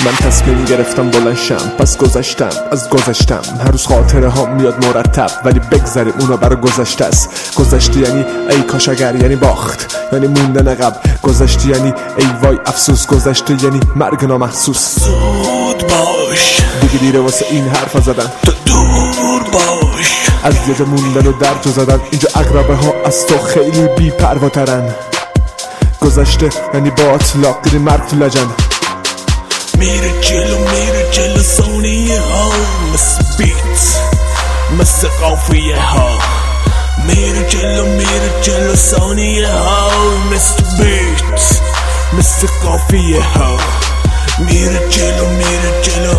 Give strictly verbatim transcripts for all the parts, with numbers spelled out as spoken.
من تصمیم گرفتم بلنشم، پس گذشتم از گذشتم. هر روز خاطره ها میاد مرتب، ولی بگذاریم اونا برای گذشته است. گذشته یعنی ای کاش اگر، یعنی باخت، یعنی موندن عقب. گذشته یعنی ای وای افسوس، گذشته یعنی مرگ نامحسوس. زود باش دیگه دیره واسه این حرف زدن، تو دور باش از یه موندن و درد زدن. اینجا اقربه ها از تو خیلی بی پرواترن. گذشته یعنی با اطلاق دیدی مرگ تو لجن. میره جلو میره جلو ثانیه ها مثل بیت مثل قافیه ها. میره جلو میره جلو ثانیه ها مثل بیت مثل قافیه ها. میره جلو میره جلو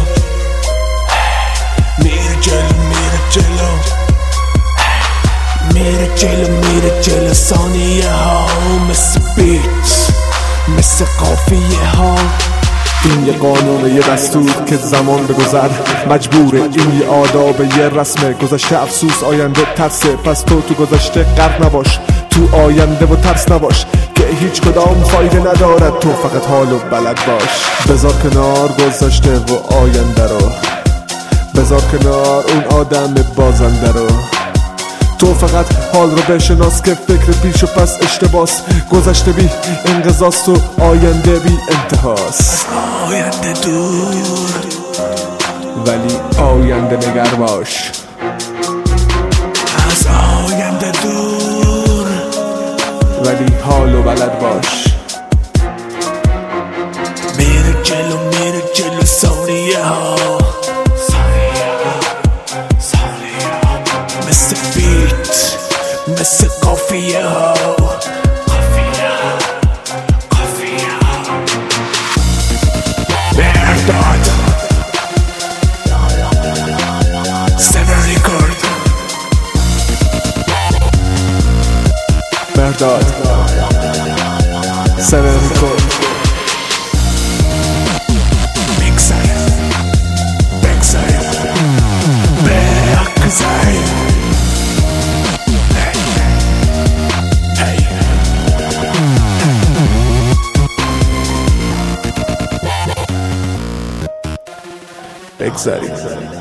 میره جلو میره جلو میره جلو میره جلو ثانیه ها مثل بیت مثل قافیه ها. این یه قانون، یه دستور که زمان به گذر مجبوره. این یه آداب، یه رسمه. گذشته افسوس، آینده ترسه. پس تو تو گذشته غرق نباش، تو آینده و ترس نباش که هیچ کدام فایده ندارد. تو فقط حال و بلد باش. بذار کنار گذشته و آینده رو، بذار کنار اون آدم بازنده رو. تو فقط حال رو بشناس که فکر پیش و پس اشتباس. گذشته بی انقضاست و آینده بی انتهاست. آینده دور ولی آینده نگر باش. از آینده دور ولی حال و بلد باش. میره جلو میره جلو ثانیه ها مثل بیت مثل قافیه ها. قافیه قافیه مرداد سبر ریکورد مرداد سبر ریکورد. بگذر بگذر بگذر بگذاریم.